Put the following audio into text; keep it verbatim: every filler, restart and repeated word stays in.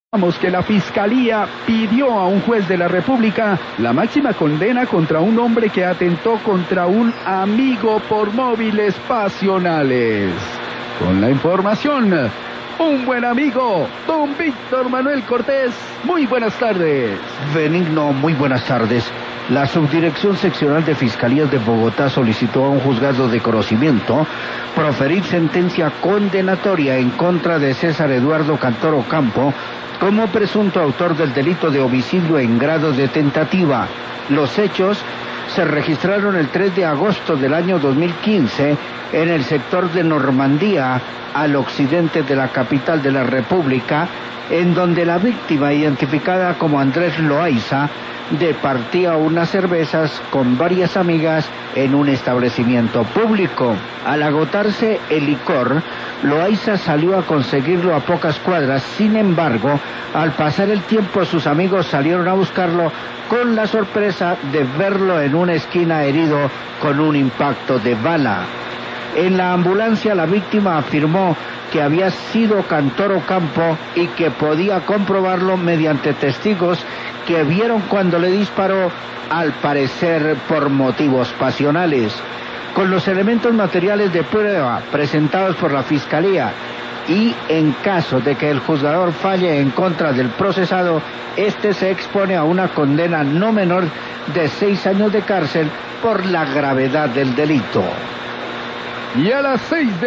Vamos que la Fiscalía pidió a un juez de la República la máxima condena contra un hombre que atentó contra un amigo por móviles pasionales. Con la información, un buen amigo, don Víctor Manuel Cortés. Muy buenas tardes. Benigno, muy buenas tardes. La Subdirección Seccional de Fiscalías de Bogotá solicitó a un juzgado de conocimiento proferir sentencia condenatoria en contra de César Eduardo Cantoro Ocampo como presunto autor del delito de homicidio en grado de tentativa. Los hechos se registraron el tres de agosto del año dos mil quince en el sector de Normandía, al occidente de la capital de la República, en donde la víctima, identificada como Andrés Loaiza, departía unas cervezas con varias amigas en un establecimiento público. Al agotarse el licor, Loaiza salió a conseguirlo a pocas cuadras. Sin embargo, al pasar el tiempo, sus amigos salieron a buscarlo con la sorpresa de verlo en una esquina herido con un impacto de bala. En la ambulancia, la víctima afirmó que había sido Cantoro Ocampo y que podía comprobarlo mediante testigos que vieron cuando le disparó, al parecer por motivos pasionales. Con los elementos materiales de prueba presentados por la Fiscalía y en caso de que el juzgador falle en contra del procesado, este se expone a una condena no menor de seis años de cárcel por la gravedad del delito. Y a las seis de